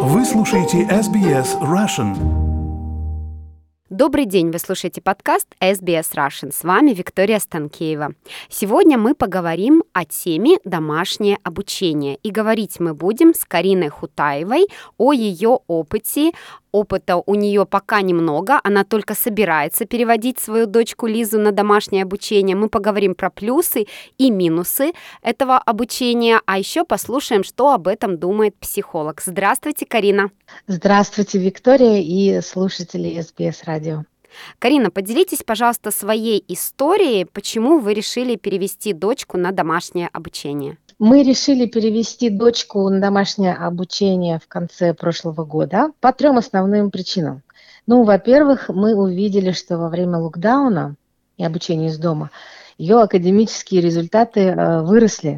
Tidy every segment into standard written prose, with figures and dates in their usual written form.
Вы слушаете SBS Russian. Добрый день, вы слушаете подкаст SBS Russian. С вами Виктория Станкеева. Сегодня мы поговорим о теме «Домашнее обучение». И говорить мы будем с Кариной Хутаевой о ее опыте. Опыта у нее пока немного, она только собирается переводить свою дочку Лизу на домашнее обучение. Мы поговорим про плюсы и минусы этого обучения, а еще послушаем, что об этом думает психолог. Здравствуйте, Карина. Здравствуйте, Виктория и слушатели SBS радио. Карина, поделитесь, пожалуйста, своей историей, почему вы решили перевести дочку на домашнее обучение. Мы решили перевести дочку на домашнее обучение в конце прошлого года по 3 основным причинам. Во-первых, мы увидели, что во время локдауна и обучения из дома ее академические результаты выросли,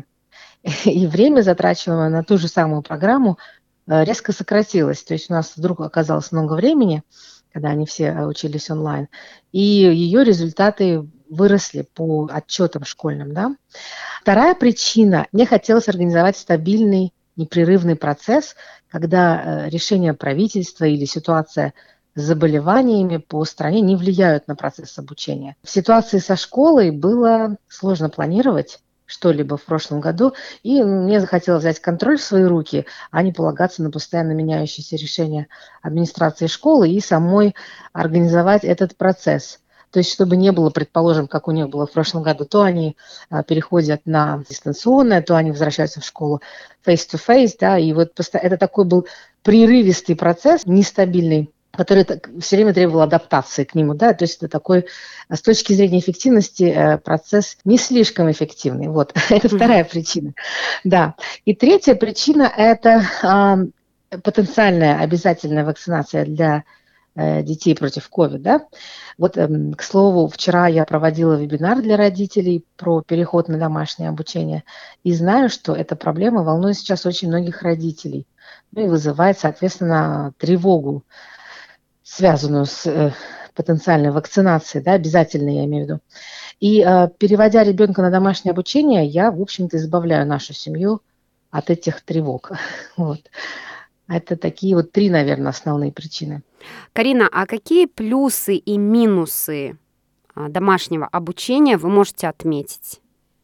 и время, затрачиваемое на ту же самую программу, резко сократилось. То есть у нас вдруг оказалось много времени, когда они все учились онлайн, и ее результаты выросли по отчетам школьным, да. Вторая причина – мне хотелось организовать стабильный, непрерывный процесс, когда решение правительства или ситуация с заболеваниями по стране не влияют на процесс обучения. В ситуации со школой было сложно планировать что-либо в прошлом году, и мне захотелось взять контроль в свои руки, а не полагаться на постоянно меняющиеся решения администрации школы и самой организовать этот процесс. То есть, чтобы не было, предположим, как у них было в прошлом году, то они переходят на дистанционное, то они возвращаются в школу face-to-face, да, и вот это такой был прерывистый процесс, нестабильный, который все время требовал адаптации к нему, да, то есть это такой, с точки зрения эффективности, процесс не слишком эффективный, вот, это вторая причина, да. И третья причина – это потенциальная обязательная вакцинация для детей против COVID, да. Вот, к слову, вчера я проводила вебинар для родителей про переход на домашнее обучение, и знаю, что эта проблема волнует сейчас очень многих родителей, и вызывает, соответственно, тревогу, связанную с потенциальной вакцинацией, да, обязательной, я имею в виду. И переводя ребенка на домашнее обучение, я, в общем-то, избавляю нашу семью от этих тревог. Вот. Это такие вот 3, наверное, основные причины. Карина, а какие плюсы и минусы домашнего обучения вы можете отметить?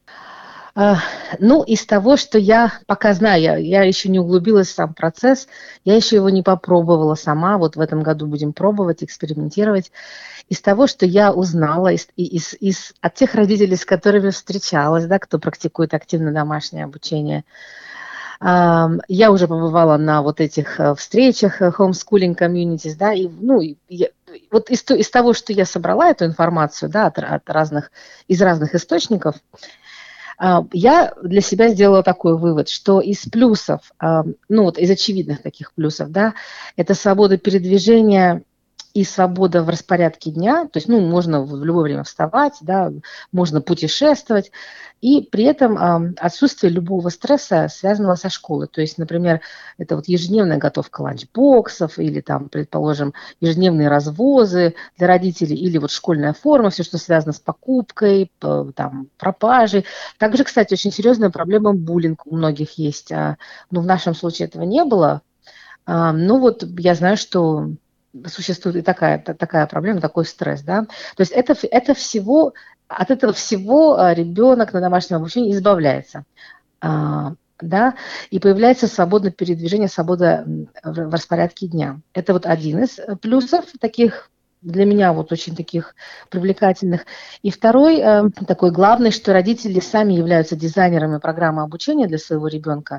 Из того, что я пока знаю, я еще не углубилась в сам процесс, я еще его не попробовала сама, вот в этом году будем пробовать, экспериментировать. Из того, что я узнала от тех родителей, с которыми встречалась, да, кто практикует активно домашнее обучение, я уже побывала на вот этих встречах homeschooling communities, да, вот из того, что я собрала эту информацию, да, из разных источников, я для себя сделала такой вывод, что из плюсов, из очевидных таких плюсов, да, это свобода передвижения и свобода в распорядке дня, то есть, можно в любое время вставать, да, можно путешествовать, и при этом отсутствие любого стресса, связанного со школой. То есть, например, это вот ежедневная готовка ланчбоксов или там, предположим, ежедневные развозы для родителей или вот школьная форма, все, что связано с покупкой, там, пропажей. Также, кстати, очень серьезная проблема буллинг у многих есть. В нашем случае этого не было. Я знаю, что существует и такая проблема, такой стресс, да. То есть от этого всего ребенок на домашнем обучении избавляется, да, и появляется свободное передвижение, свобода в распорядке дня. Это вот один из плюсов таких, для меня вот очень таких привлекательных. И второй, такой главный, что родители сами являются дизайнерами программы обучения для своего ребенка,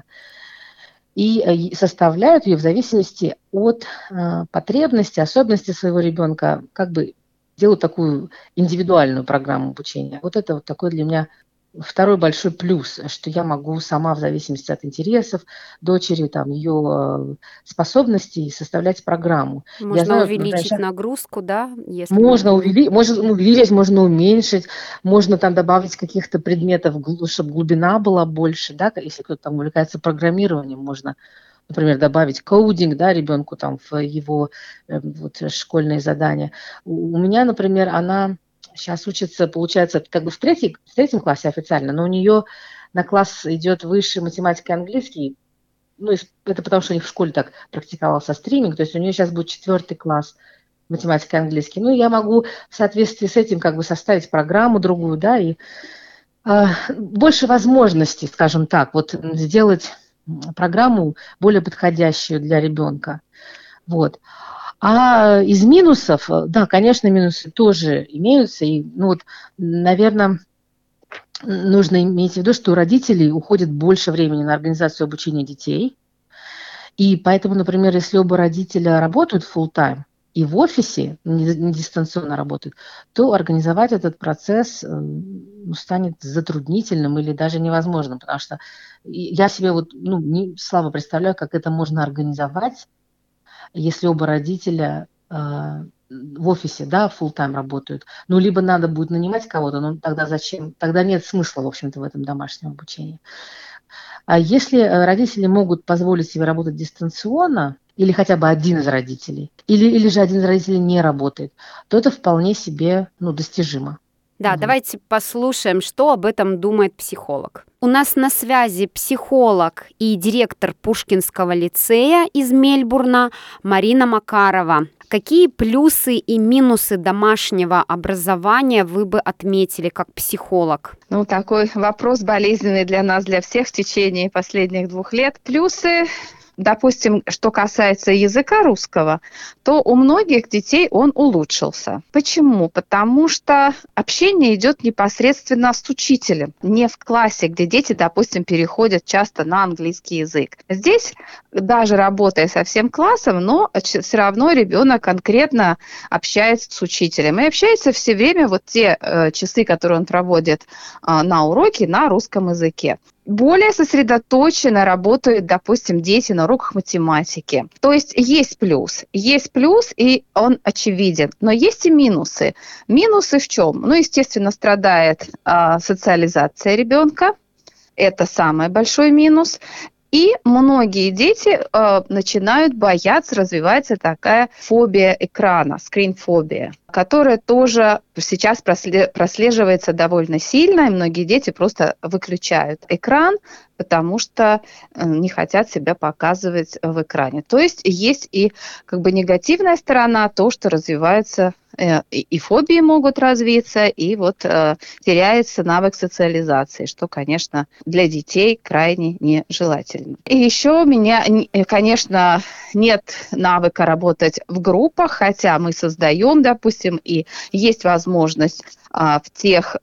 и составляют ее в зависимости от потребностей, особенностей своего ребенка, как бы делают такую индивидуальную программу обучения. Вот это вот такой для меня второй большой плюс, что я могу сама в зависимости от интересов дочери, там, ее способностей составлять программу. Можно увеличить нагрузку, да? Можно увеличить, можно уменьшить, можно там добавить каких-то предметов, чтобы глубина была больше, да, если кто-то там увлекается программированием, можно, например, добавить кодинг, да, ребенку там в его школьные задания. У меня, например, она сейчас учится, получается, как бы в третьем классе официально, но у нее на класс идет высший математика и английский, это потому что у них в школе так практиковался стриминг, то есть у нее сейчас будет 4 класс математика и английский. Я могу в соответствии с этим как бы составить программу другую, да, и больше возможностей, скажем так, вот сделать программу более подходящую для ребенка. Вот. А из минусов, да, конечно, минусы тоже имеются. И, наверное, нужно иметь в виду, что у родителей уходит больше времени на организацию обучения детей. И поэтому, например, если оба родителя работают full-time и в офисе, не дистанционно работают, то организовать этот процесс станет затруднительным или даже невозможным, потому что я себе не слабо представляю, как это можно организовать, если оба родителя в офисе, да, full-time работают. Либо надо будет нанимать кого-то, но тогда зачем? Тогда нет смысла, в общем-то, в этом домашнем обучении. А если родители могут позволить себе работать дистанционно, или хотя бы один из родителей, или же один из родителей не работает, то это вполне себе достижимо. Да, давайте послушаем, что об этом думает психолог. У нас на связи психолог и директор Пушкинского лицея из Мельбурна Марина Макарова. Какие плюсы и минусы домашнего образования вы бы отметили как психолог? Такой вопрос болезненный для нас, для всех в течение последних 2 лет. Плюсы, допустим, что касается языка русского, то у многих детей он улучшился. Почему? Потому что общение идет непосредственно с учителем, не в классе, где дети, допустим, переходят часто на английский язык. Здесь, даже работая со всем классом, но все равно ребенок конкретно общается с учителем. И общается все время те часы, которые он проводит на уроке, на русском языке. Более сосредоточенно работают, допустим, дети на уроках математики. То есть есть плюс, и он очевиден, но есть и минусы. Минусы в чем? Естественно, страдает социализация ребенка, это самый большой минус. И многие дети начинают бояться, развивается такая фобия экрана, скринфобия, которая тоже сейчас прослеживается довольно сильно, и многие дети просто выключают экран, потому что не хотят себя показывать в экране. То есть и негативная сторона, то, что развивается и фобии могут развиться, и теряется навык социализации, что, конечно, для детей крайне нежелательно. И еще у меня, конечно, нет навыка работать в группах, хотя мы создаем, допустим, и есть возможность в тех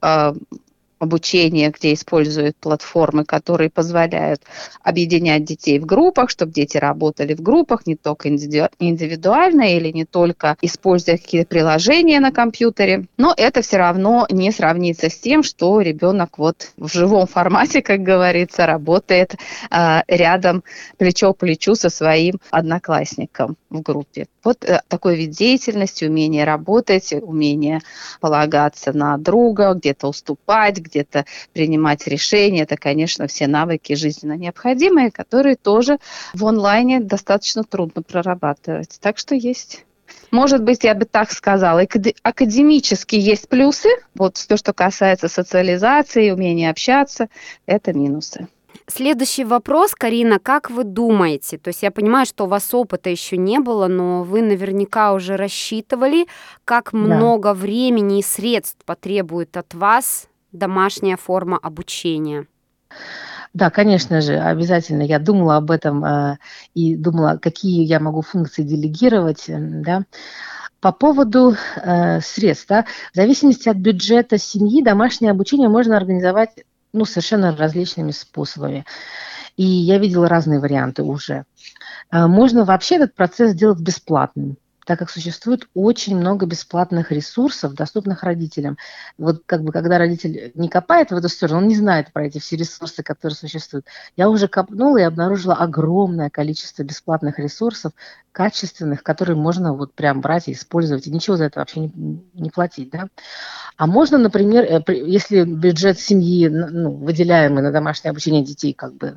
обучения, где используют платформы, которые позволяют объединять детей в группах, чтобы дети работали в группах не только индивидуально или не только используя какие-то приложения на компьютере. Но это все равно не сравнится с тем, что ребенок в живом формате, как говорится, работает рядом плечо к плечу со своим одноклассником в группе. Такой вид деятельности, умение работать, умение полагаться на друга, где-то уступать, где-то принимать решения. Это, конечно, все навыки жизненно необходимые, которые тоже в онлайне достаточно трудно прорабатывать. Так что есть. Может быть, я бы так сказала, академически есть плюсы. Все, что касается социализации, умения общаться, это минусы. Следующий вопрос, Карина, как вы думаете? То есть я понимаю, что у вас опыта еще не было, но вы наверняка уже рассчитывали, как много времени и средств потребует от вас домашняя форма обучения. Да, конечно же, обязательно. Я думала об этом и думала, какие я могу функции делегировать. Да. По поводу средств, в зависимости от бюджета семьи, домашнее обучение можно организовать совершенно различными способами. И я видела разные варианты уже. Можно вообще этот процесс сделать бесплатным, так как существует очень много бесплатных ресурсов, доступных родителям. Когда родитель не копает в эту сторону, он не знает про эти все ресурсы, которые существуют. Я уже копнула и обнаружила огромное количество бесплатных ресурсов, качественных, которые можно прям брать и использовать, и ничего за это вообще не платить. Да? А можно, например, если бюджет семьи, выделяемый на домашнее обучение детей,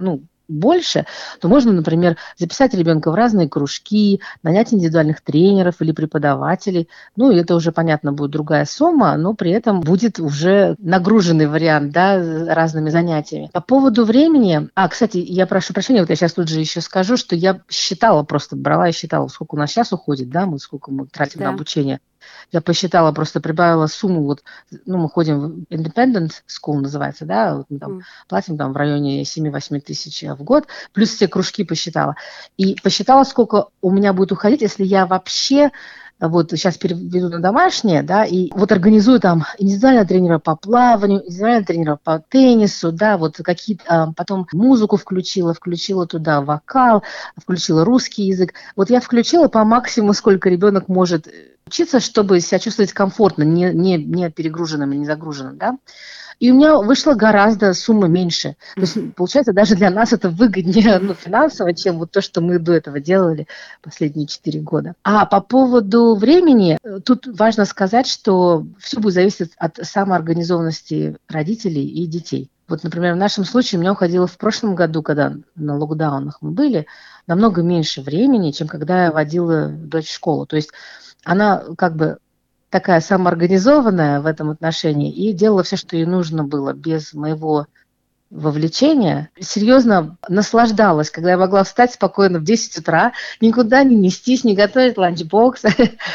больше, то можно, например, записать ребенка в разные кружки, нанять индивидуальных тренеров или преподавателей. Ну, и это уже, понятно, будет другая сумма, но при этом будет уже нагруженный вариант, да, разными занятиями. По поводу времени... кстати, я прошу прощения, вот я сейчас тут же еще скажу, что я считала, просто брала и считала, сколько у нас сейчас уходит, да, сколько мы тратим на обучение. Я посчитала, просто прибавила сумму, вот, мы ходим в Independent School, называется, да, вот мы там платим там в районе 7-8 тысяч в год, плюс все кружки посчитала. И посчитала, сколько у меня будет уходить, если я вообще вот сейчас переведу на домашнее, да, и вот организую там индивидуального тренера по плаванию, индивидуального тренера по теннису, да, вот какие-то, потом музыку включила туда вокал, включила русский язык. Вот я включила по максимуму, сколько ребенок может учиться, чтобы себя чувствовать комфортно, не перегруженным и не загруженным, да. И у меня вышла гораздо сумма меньше. То есть, получается, даже для нас это выгоднее финансово, чем вот то, что мы до этого делали последние 4 года. А по поводу времени, тут важно сказать, что все будет зависеть от самоорганизованности родителей и детей. Вот, например, в нашем случае у меня уходило в прошлом году, когда на локдаунах мы были, намного меньше времени, чем когда я водила дочь в школу. То есть она как бы такая самоорганизованная в этом отношении и делала все, что ей нужно было, без моего вовлечения. Серьезно наслаждалась, когда я могла встать спокойно в 10 утра, никуда не нестись, не готовить ланчбокс,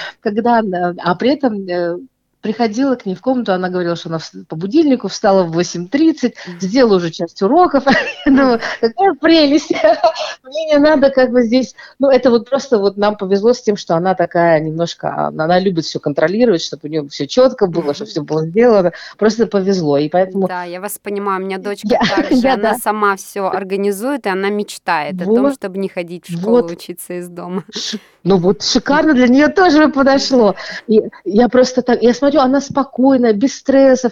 а при этом приходила к ней в комнату, она говорила, что она по будильнику встала в 8:30, сделала уже часть уроков. Ну, какая прелесть! Мне не надо как бы здесь... Ну, это вот просто вот нам повезло с тем, что она такая немножко... Она любит все контролировать, чтобы у нее все четко было, чтобы все было сделано. Просто повезло, и поэтому... Да, я вас понимаю, у меня дочка также, она сама все организует, и она мечтает о том, чтобы не ходить в школу, учиться из дома. Ну вот шикарно, для нее тоже подошло. И я просто так, я смотрю, она спокойная, без стрессов,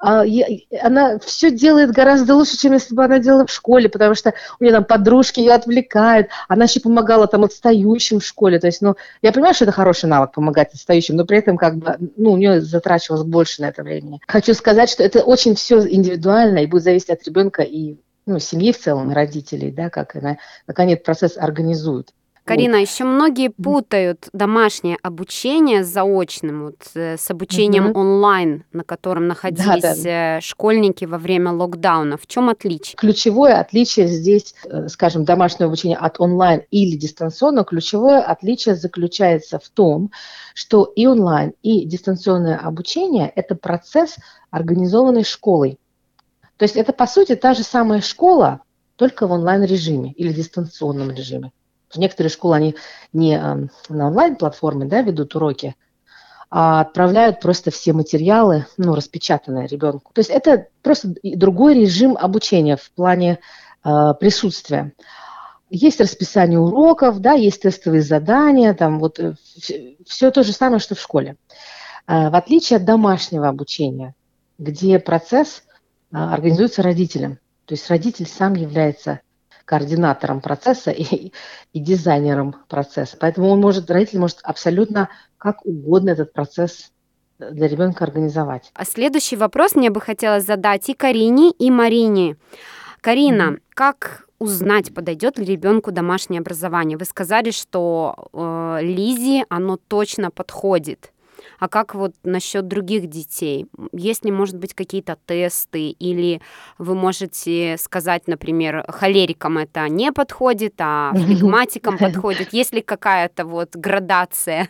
она все делает гораздо лучше, чем если бы она делала в школе, потому что у нее там подружки ее отвлекают, она еще помогала там отстающим в школе, то есть, я понимаю, что это хороший навык помогать отстающим, но при этом как бы, у нее затрачивалось больше на это времени. Хочу сказать, что это очень все индивидуально и будет зависеть от ребенка и семьи в целом, родителей, да, как они этот процесс организуют. Карина, еще многие путают домашнее обучение с заочным, с обучением онлайн, на котором находились школьники во время локдауна. В чем отличие? Ключевое отличие здесь, скажем, домашнего обучения от онлайн или дистанционного, ключевое отличие заключается в том, что и онлайн, и дистанционное обучение – это процесс, организованный школой. То есть это, по сути, та же самая школа, только в онлайн-режиме или дистанционном режиме. Некоторые школы, они не на онлайн-платформе, да, ведут уроки, а отправляют просто все материалы, распечатанные ребенку. То есть это просто другой режим обучения в плане присутствия. Есть расписание уроков, да, есть тестовые задания, там вот все то же самое, что в школе. В отличие от домашнего обучения, где процесс организуется родителем. То есть родитель сам является координатором процесса и дизайнером процесса. Поэтому родитель может абсолютно как угодно этот процесс для ребенка организовать. А следующий вопрос мне бы хотелось задать и Карине, и Марине. Карина, как узнать, подойдет ли ребенку домашнее образование? Вы сказали, что Лизе оно точно подходит. А как вот насчет других детей? Есть ли, может быть, какие-то тесты? Или вы можете сказать, например, холерикам это не подходит, а флегматикам подходит? Есть ли какая-то вот градация?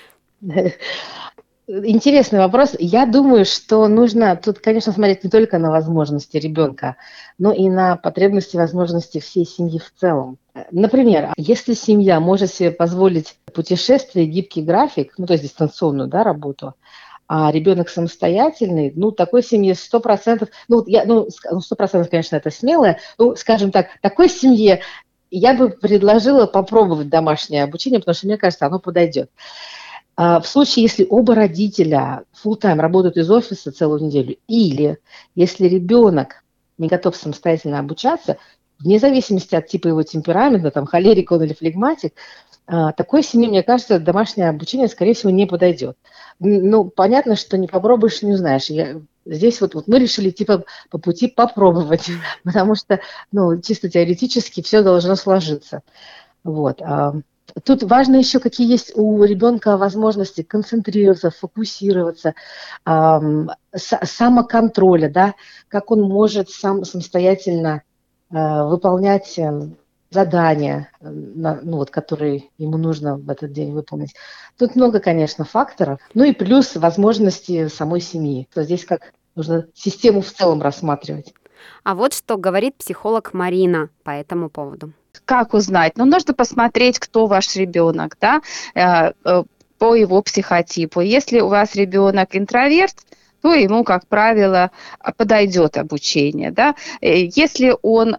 Интересный вопрос. Я думаю, что нужно тут, конечно, смотреть не только на возможности ребенка, но и на потребности и возможности всей семьи в целом. Например, если семья может себе позволить путешествие, гибкий график, то есть дистанционную, да, работу, а ребенок самостоятельный, такой семье 100%, 100%, конечно, это смелое, скажем так, такой семье я бы предложила попробовать домашнее обучение, потому что, мне кажется, оно подойдет. В случае, если оба родителя full-time работают из офиса целую неделю, или если ребенок не готов самостоятельно обучаться, вне зависимости от типа его темперамента, там, холерик он или флегматик, такой семье, мне кажется, домашнее обучение, скорее всего, не подойдет. Понятно, что не попробуешь, не узнаешь. здесь вот мы решили типа по пути попробовать, потому что, чисто теоретически все должно сложиться. Вот. Тут важно еще, какие есть у ребенка возможности концентрироваться, фокусироваться, самоконтроля, да, как он может самостоятельно выполнять задания, которые ему нужно в этот день выполнить. Тут много, конечно, факторов. Ну и плюс возможности самой семьи. То здесь как нужно систему в целом рассматривать. А вот что говорит психолог Марина по этому поводу. Как узнать? Нужно посмотреть, кто ваш ребенок, да, по его психотипу. Если у вас ребенок интроверт, то ему, как правило, подойдет обучение, да. Если он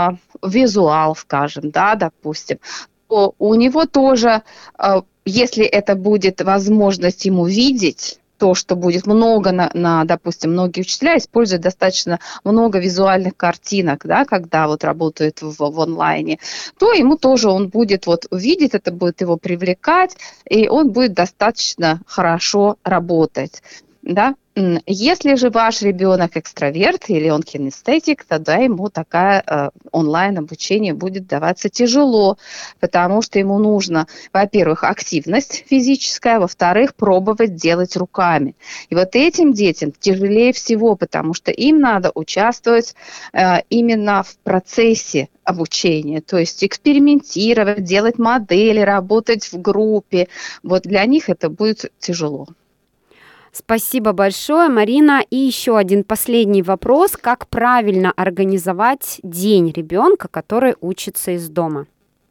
визуал, скажем, да, допустим, то у него тоже, если это будет возможность ему видеть, то, что будет много, допустим, многие учителя используют достаточно много визуальных картинок, да, когда вот работают в онлайне, то ему тоже он будет видеть, это будет его привлекать, и он будет достаточно хорошо работать, да. Если же ваш ребенок экстраверт или он кинестетик, тогда ему такая онлайн-обучение будет даваться тяжело, потому что ему нужно, во-первых, активность физическая, во-вторых, пробовать делать руками. И вот этим детям тяжелее всего, потому что им надо участвовать именно в процессе обучения, то есть экспериментировать, делать модели, работать в группе. Вот для них это будет тяжело. Спасибо большое, Марина. И еще один последний вопрос. Как правильно организовать день ребенка, который учится из дома?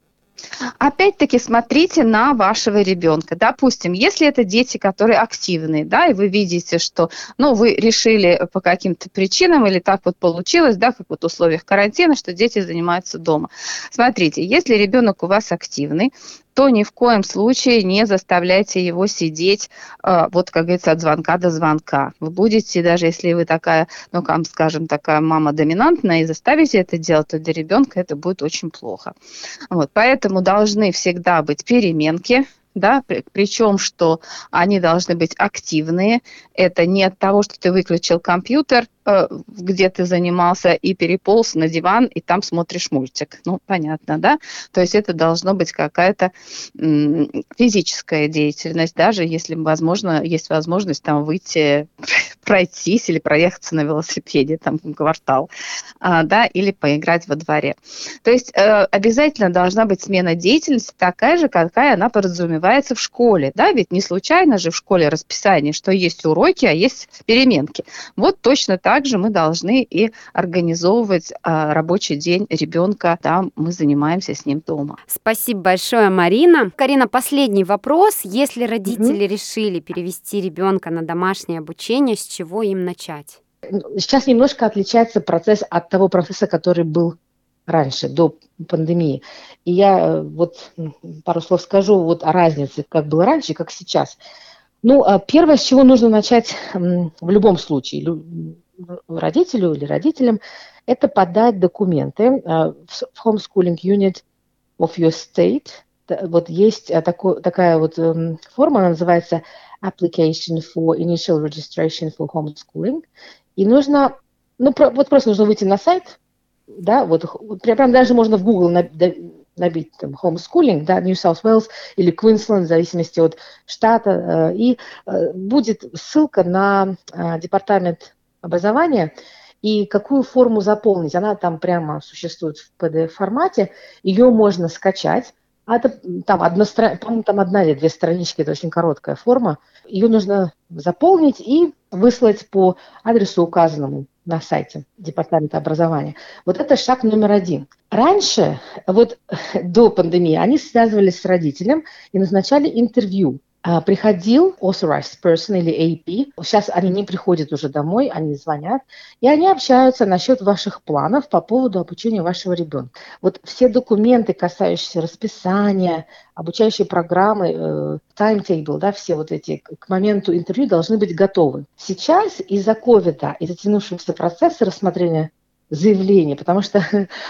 Опять-таки смотрите на вашего ребенка. Допустим, если это дети, которые активные, да, и вы видите, что, вы решили по каким-то причинам или так вот получилось, да, как в условиях карантина, что дети занимаются дома. Смотрите, если ребенок у вас активный, то ни в коем случае не заставляйте его сидеть, как говорится, от звонка до звонка. Вы будете, даже если вы такая, такая мама доминантная, и заставите это делать, то для ребенка это будет очень плохо. Поэтому должны всегда быть переменки, да, причем, что они должны быть активные. Это не от того, что ты выключил компьютер, где ты занимался, и переполз на диван, и там смотришь мультик. Понятно, да? То есть это должно быть какая-то физическая деятельность, даже если, есть возможность там выйти, пройтись или проехаться на велосипеде там в квартал, да, или поиграть во дворе. То есть обязательно должна быть смена деятельности такая же, какая она подразумевается в школе, да, ведь не случайно же в школе расписание, что есть уроки, а есть переменки. Вот точно так же мы должны и организовывать рабочий день ребенка, да, мы занимаемся с ним дома. Спасибо большое, Марина. Карина, последний вопрос. Если родители решили перевести ребенка на домашнее обучение, с чего им начать? Сейчас немножко отличается процесс от того процесса, который был раньше, до пандемии. И я пару слов скажу о разнице, как было раньше и как сейчас. Первое, с чего нужно начать в любом случае, родителю или родителям, это подать документы в Homeschooling Unit of your state. Есть такая форма, она называется Application for Initial Registration for Homeschooling. И нужно, просто нужно выйти на сайт, да, прям даже можно в Google набить там homeschooling, да, New South Wales или Queensland, в зависимости от штата, и будет ссылка на департамент образования и какую форму заполнить. Она там прямо существует в PDF-формате, ее можно скачать. Там одна или две странички, это очень короткая форма. Ее нужно заполнить и выслать по адресу, указанному на сайте Департамента образования. Это шаг номер 1. Раньше, до пандемии, они связывались с родителем и назначали интервью. Приходил authorized person или AP. Сейчас они не приходят уже домой, они звонят, и они общаются насчет ваших планов по поводу обучения вашего ребенка. Все документы, касающиеся расписания, обучающие программы, timetable, да, все эти к моменту интервью должны быть готовы. Сейчас из-за ковида и затянувшегося процесса рассмотрения заявления, потому что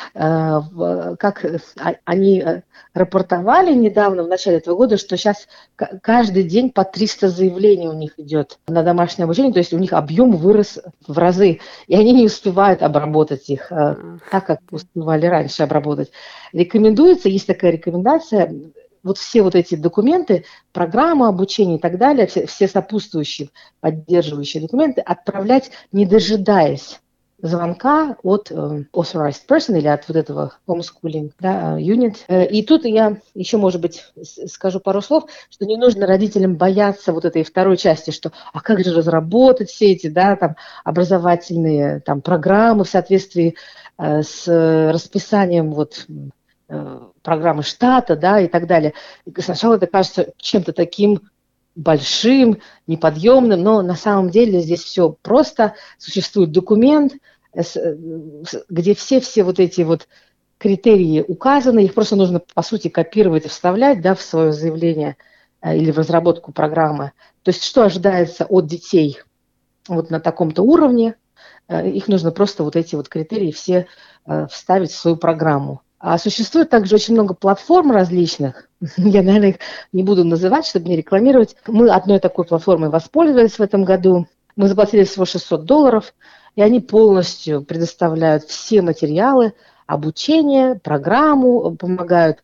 как они рапортовали недавно, в начале этого года, что сейчас каждый день по 300 заявлений у них идет на домашнее обучение, то есть у них объем вырос в разы, и они не успевают обработать их так, как успевали раньше обработать. Рекомендуется, есть такая рекомендация, вот все вот эти документы, программа обучения и так далее, все сопутствующие, поддерживающие документы отправлять, не дожидаясь звонка от authorized person или от вот этого homeschooling unit. И тут я еще, может быть, скажу пару слов, что не нужно родителям бояться вот этой второй части, что а как же разработать все эти там, образовательные там, программы в соответствии с расписанием вот, программы штата, да, и так далее. И сначала это кажется чем-то таким большим, неподъемным, но на самом деле здесь все просто. Существует документ, где все вот эти вот критерии указаны, их просто нужно, по сути, копировать и вставлять, да, в свое заявление или в разработку программы. То есть что ожидается от детей вот на таком-то уровне, их нужно просто вот эти вот критерии все вставить в свою программу. А существует также очень много платформ различных. Я, наверное, их не буду называть, чтобы не рекламировать. Мы одной такой платформой воспользовались в этом году. Мы заплатили всего $600, и они полностью предоставляют все материалы, обучение, программу, помогают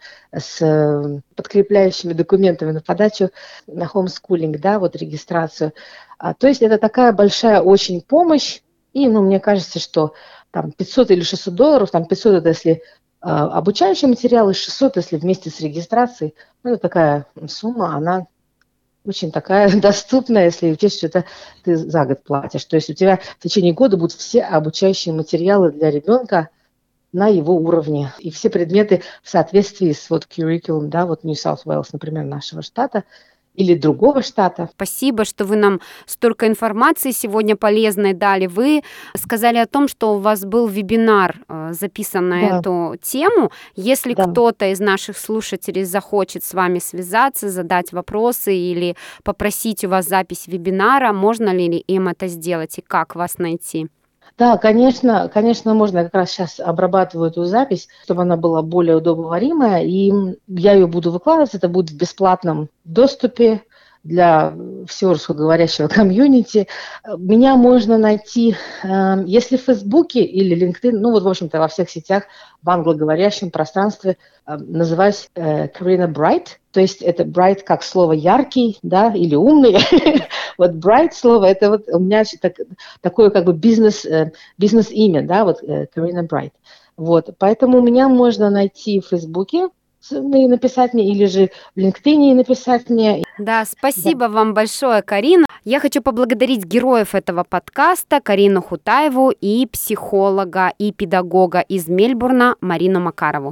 с подкрепляющими документами на подачу на homeschooling, да, вот регистрацию. То есть это такая большая очень помощь. И, мне кажется, что там $500 или $600, там 500 это если обучающие материалы, 600, если вместе с регистрацией. Это такая сумма, она очень такая доступная, если учесть, что это ты за год платишь. То есть у тебя в течение года будут все обучающие материалы для ребенка на его уровне. И все предметы в соответствии с вот curriculum, да, вот New South Wales, например, нашего штата, или другого штата. Спасибо, что вы нам столько информации сегодня полезной дали. Вы сказали о том, что у вас был вебинар записан на эту тему. Если кто-то из наших слушателей захочет с вами связаться, задать вопросы или попросить у вас запись вебинара, можно ли им это сделать и как вас найти? Да, конечно, можно. Я как раз сейчас обрабатываю эту запись, чтобы она была более удобоваримая, и я ее буду выкладывать, это будет в бесплатном доступе для всего русскоговорящего комьюнити. Меня можно найти, если в Фейсбуке или LinkedIn, в общем-то, во всех сетях в англоговорящем пространстве, называюсь Karina Bright, то есть это bright как слово яркий, да, или умный. Вот bright слово, это вот у меня такое как бы бизнес-имя, да, вот Karina Bright. Вот, поэтому меня можно найти в Фейсбуке, и написать мне, или же в LinkedIn написать мне. Да, спасибо вам большое, Карина. Я хочу поблагодарить героев этого подкаста, Карину Хутаеву и психолога и педагога из Мельбурна Марину Макарову.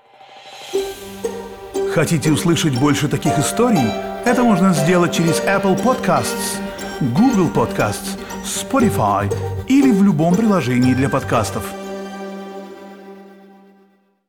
Хотите услышать больше таких историй? Это можно сделать через Apple Podcasts, Google Podcasts, Spotify или в любом приложении для подкастов.